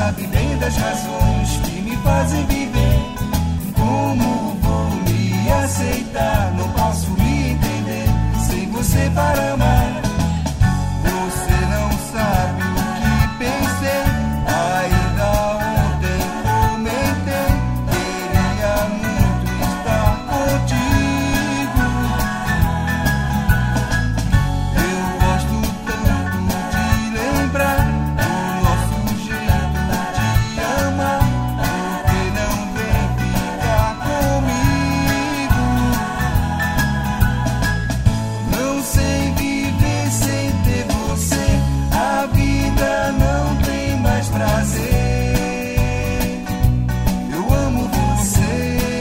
sabe bem das razões que me fazem viver. Como vou me aceitar? Não posso me entender sem você para amar. Você não sabe o que pensei, ainda ontem comentei. Queria muito estar contigo. Eu gosto tanto de lembrar do nosso jeito de amar. Por que não vem ficar comigo? Não sei viver sem ter você. A vida não tem mais prazer. Eu amo você.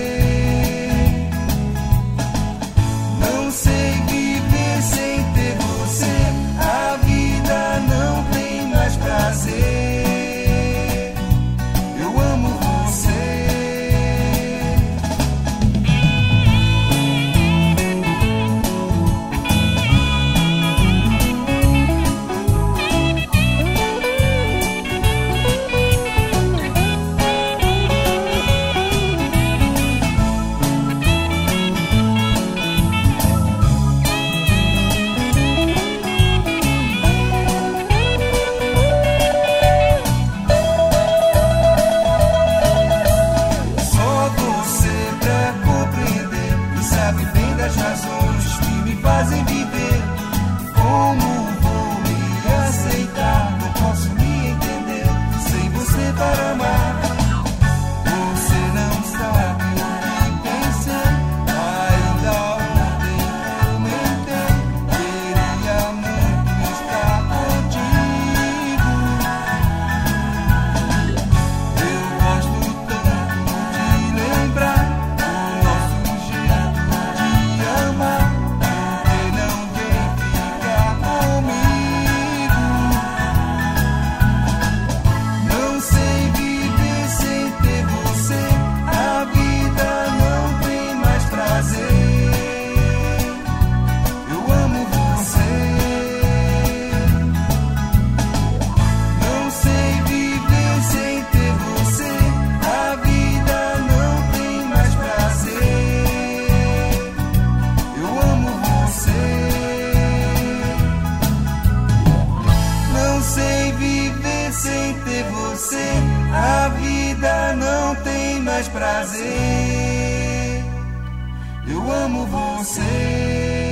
Não sei viver sem ter você. A vida não tem mais prazer. Eu amo você. Só você pra compreender e sabe bem das razões que me fazem viver. Como vou me aceitar? Não posso me entender sem você para amar. Você não sabe o que pensei, ainda ontem comentei. Queria muito estar contigo. Eu gosto tanto de lembrar do nosso jeito de amar. Por que não vem ficar comigo? Não sei viver sem ter você. A vida não tem mais prazer. Eu amo você. Não sei viver sem ter você. A vida não tem mais prazer. Eu amo você. Não sei viver sem ter você. A vida não tem mais prazer. Eu amo você.